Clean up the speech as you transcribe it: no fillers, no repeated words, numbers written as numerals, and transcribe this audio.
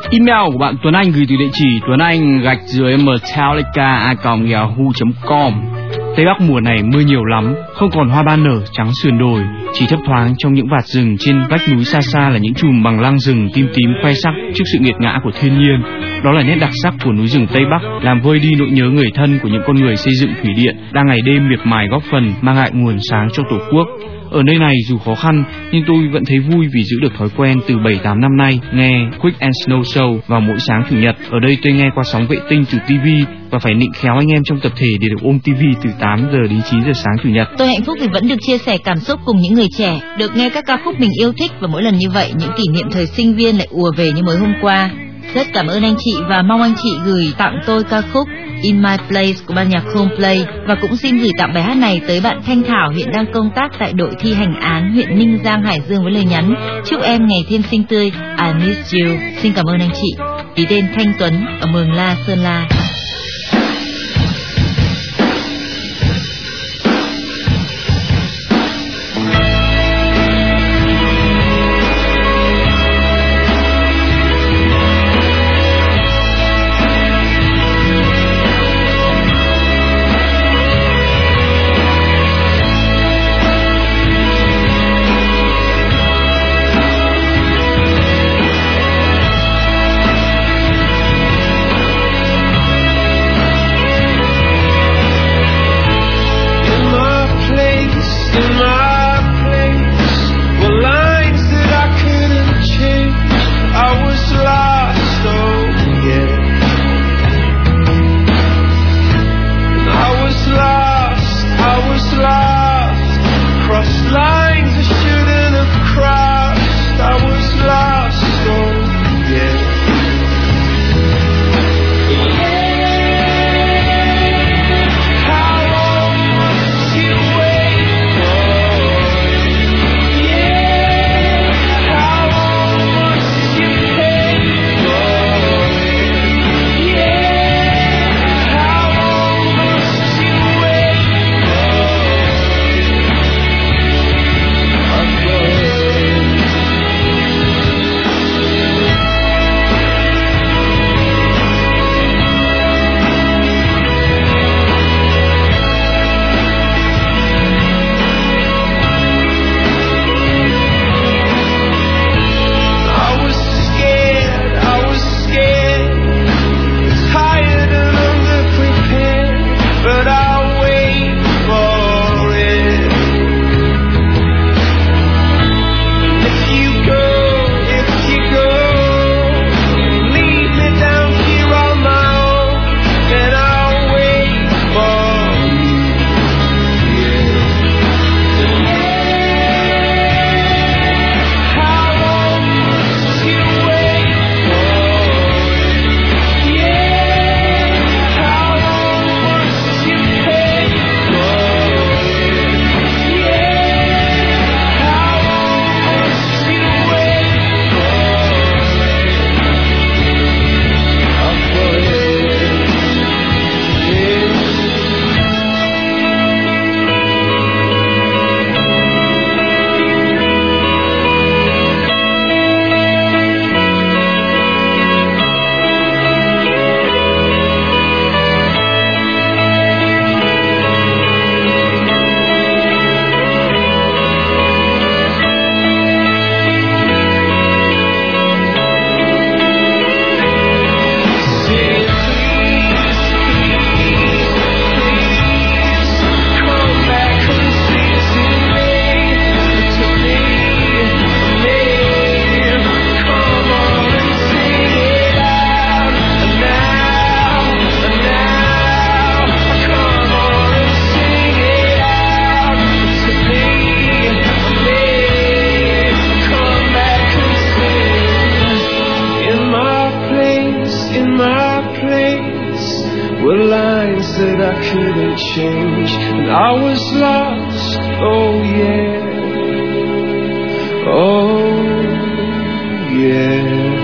Email của bạn Tuấn Anh gửi từ địa chỉ tuananh_metallica@yahoo.com. Tây Bắc mùa này mưa nhiều lắm, không còn hoa ban nở trắng sườn đồi, chỉ thấp thoáng trong những vạt rừng trên vách núi xa xa là những chùm bằng lăng rừng tím tím khoe sắc trước sự nghiệt ngã của thiên nhiên. Đó là nét đặc sắc của núi rừng Tây Bắc, làm vơi đi nỗi nhớ người thân của những con người xây dựng thủy điện đang ngày đêm miệt mài góp phần mang lại nguồn sáng cho Tổ quốc. Ở nơi này dù khó khăn nhưng tôi vẫn thấy vui vì giữ được thói quen từ 7-8 năm nay nghe Quick and Snow Show vào mỗi sáng chủ nhật. Ở đây tôi nghe qua sóng vệ tinh từ TV và phải nịnh khéo anh em trong tập thể để được ôm TV từ 8 giờ đến 9 giờ sáng chủ nhật. Tôi hạnh phúc vì vẫn được chia sẻ cảm xúc cùng những người trẻ, được nghe các ca khúc mình yêu thích, và mỗi lần như vậy những kỷ niệm thời sinh viên lại ùa về như mới hôm qua. Rất cảm ơn anh chị và mong anh chị gửi tặng tôi ca khúc In My Place của ban nhạc Coldplay, và cũng xin gửi tặng bài hát này tới bạn Thanh Thảo hiện đang công tác tại đội thi hành án huyện Ninh Giang, Hải Dương với lời nhắn: chúc em ngày thêm xinh tươi, I miss you. Xin cảm ơn anh chị. Ký tên Thanh Tuấn ở Mường La, Sơn La. that I couldn't change, and I was lost, oh yeah, oh yeah.